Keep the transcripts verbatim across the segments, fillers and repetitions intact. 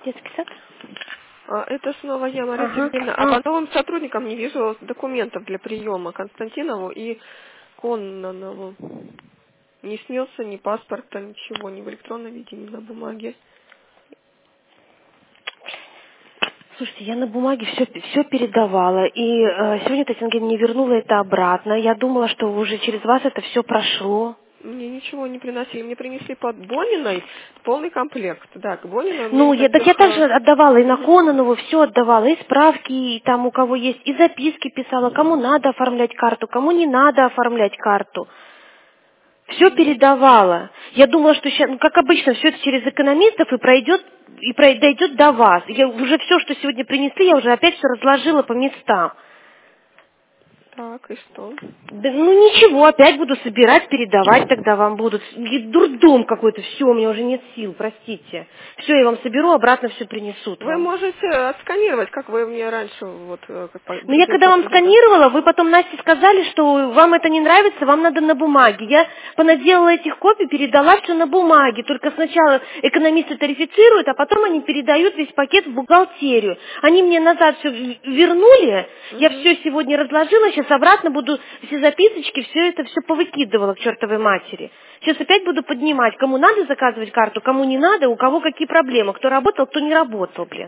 Детский сад? А, Это снова я, Мария Ага. Сергеевна. А А, по новым сотрудникам не вижу документов для приема Константинову и Коннонову. Не снился ни паспорта, ничего, ни в электронном виде, ни на бумаге. Слушайте, я на бумаге все, все передавала, и э, сегодня Татьяна не вернула это обратно. Я думала, что уже через вас это все прошло. Мне ничего не приносили. Мне принесли под Бониной полный комплект. Да, к Бониной у меня Ну, я, так я никаких... также э, отдавала и на мгм. Кононову, все отдавала, и справки, и там у кого есть, и записки писала, кому надо оформлять карту, кому не надо оформлять карту. Все Ну, передавала. Я думала, что сейчас, ну, как обычно, все это через экономистов и пройдет, и прой- дойдет до вас. Я уже все, что сегодня принесли, я уже опять все разложила по местам. так, и что? Да, ну ничего, опять буду собирать, передавать тогда вам будут. И дурдом какой-то, все, у меня уже нет сил, простите. Все, я вам соберу, обратно все принесут Вы вам. можете отсканировать, как вы мне раньше вот э, как по- Но я другим когда вам сотрудникам. сканировала, вы потом Насте сказали, что вам это не нравится, вам надо на бумаге. Я понаделала этих копий, передала все на бумаге. Только сначала экономисты тарифицируют, а потом они передают весь пакет в бухгалтерию. Они мне назад все вернули, я Мгм. все сегодня разложила, сейчас обратно буду все записочки, все это все повыкидывала к чертовой матери. Сейчас опять буду поднимать, кому надо заказывать карту, кому не надо, у кого какие проблемы, кто работал, кто не работал, блин.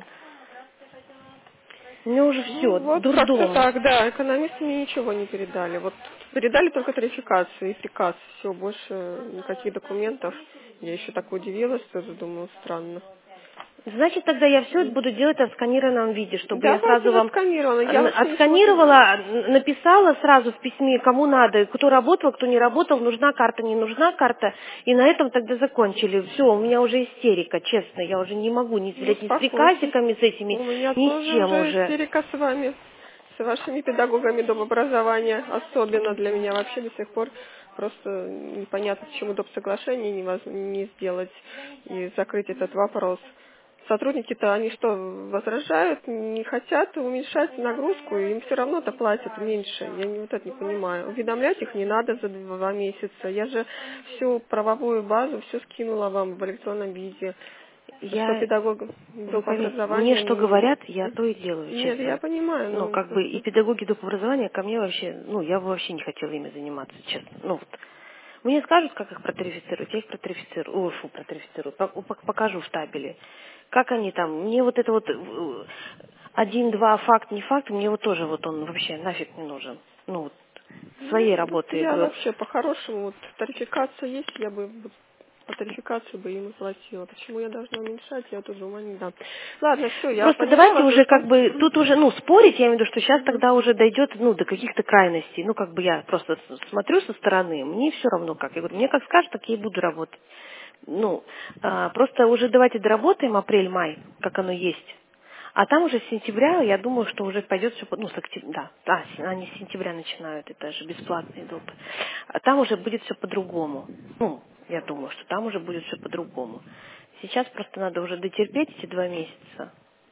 У меня уже Ну все, вот как-то дурдом. так, да. Экономисты мне ничего не передали. Вот передали только тарификацию и приказ. Все, больше никаких документов. Я еще так удивилась, тоже думаю, странно. Значит, тогда я все это буду делать в отсканированном виде, чтобы я Давайте сразу же вам отсканировано. Я н- вообще ничего не... отсканировала, н- написала сразу в письме, кому надо, кто работал, кто не работал, нужна карта, не нужна карта, и на этом тогда закончили. Все, у меня уже истерика, честно, я уже не могу ни, Ну, блядь, ни с успокойтесь. приказиками, с этими, У меня ни с тоже чем уже уже. истерика с вами. С вашими педагогами доп. Образования. Особенно для меня вообще до сих пор просто непонятно, почему доп. Соглашение не, воз- не сделать и закрыть этот вопрос. Сотрудники-то, они что, возражают, не хотят уменьшать нагрузку, им все равно-то платят меньше. Я не, вот это не понимаю. Уведомлять их не надо за два месяца. Я же всю правовую базу, все скинула вам в электронном виде. Что Я, педагог вы доп. поймите, мне Образования что не... говорят, я то и делаю, Нет, я честно. понимаю, Ну, но... как бы и педагоги доп. Образования ко мне вообще, ну, я бы вообще не хотела ими заниматься, честно. Ну, вот. Мне скажут, как их протерифицировать, я их протерифицирую, ой, фу, протерифицирую, пок- пок- покажу в табеле. Как они там, мне вот это вот э, один-два факт, не факт, мне вот тоже вот он вообще нафиг не нужен. Ну, вот, своей Ну, вот работы. я э, вообще по-хорошему, вот тарификация есть, я бы вот по тарификации бы им и платила. Почему я должна уменьшать, я тоже ума не дам. Ладно, все, я Просто поняла давайте вас, за уже что. как бы, Мгм. тут уже, ну, спорить, я имею в виду, что сейчас Мгм. тогда уже дойдет, ну, до каких-то крайностей. Ну, как бы я просто с- смотрю со стороны, мне все равно как. Я говорю, мне как скажут, так я и буду работать. Ну, а, просто уже давайте доработаем апрель-май, как оно есть. А там уже с сентября, я думаю, что уже пойдет все, ну, с октября, да, да, с- они с сентября начинают, это же бесплатные допы. А там уже будет все по-другому. Ну, я думаю, что там уже будет все по-другому. Сейчас просто надо уже дотерпеть эти два месяца,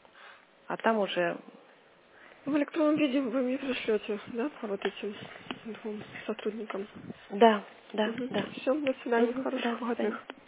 а там уже... В электронном виде вы мне пришлете, да, по вот этим двум сотрудникам. Да, да, Угу. да. Все, до свидания, Мгм, да, хороших до свидания. выходных.